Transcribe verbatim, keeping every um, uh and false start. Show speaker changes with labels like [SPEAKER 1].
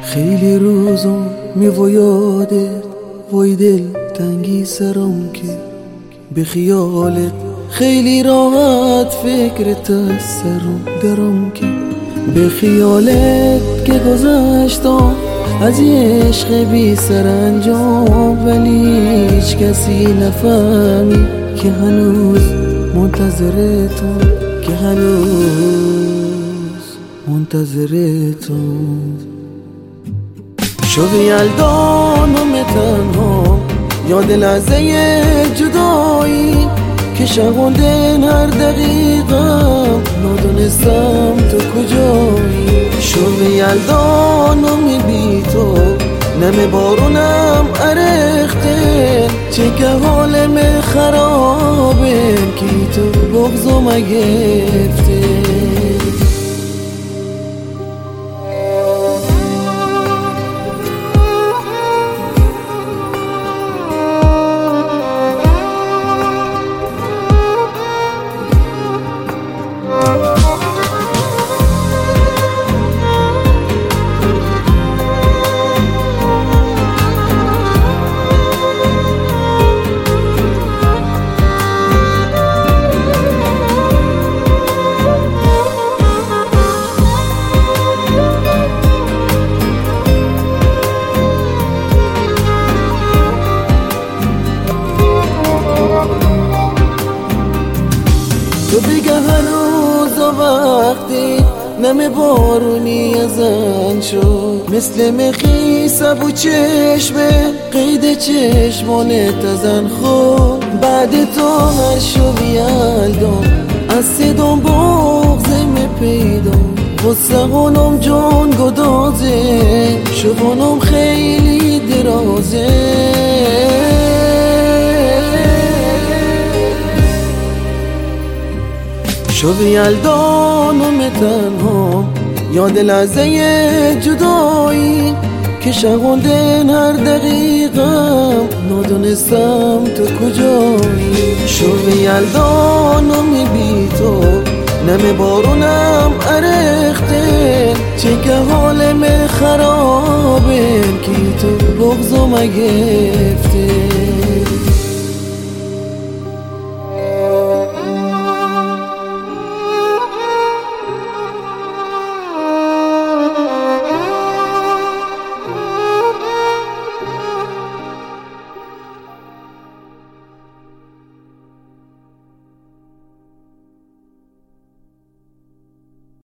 [SPEAKER 1] خیلی روزم میو یادت وای دل تنگی سرم که به خیالت خیلی راحت فکرت از سرم درم که به خیالت که گذشتم از یه عشق بی سرانجام، ولی هیچ کسی نفهمی که هنوز منتظرتم، که هنوز منتظرتم. شوی یلدانم تنها یاد لحظه جدایی که شغلدن هر دقیقم ندونستم تو کجایی. شوی یلدانم بی تو نم بارونم ارخته، چه که حالم خرابه کی تو بغضم گرفته. تو بگه هنوز وقتی نم بارونی ازن شد، مثل مخی سبو چشمه قید چشمانت ازن خود. بعد تو هر شوی یلدان از صدام بغزم پیدا، غصه‌هانم جان گدازه شبانم خیلی درازه. شوی یلدانم تنها یاد لحظه جدایی که شغلدن هر دقیقم ندونستم تو کجایی. شوی یلدانم بی تو نم بارونم ارخته، چه که حالم خرابه کی تو بغضم گرفته.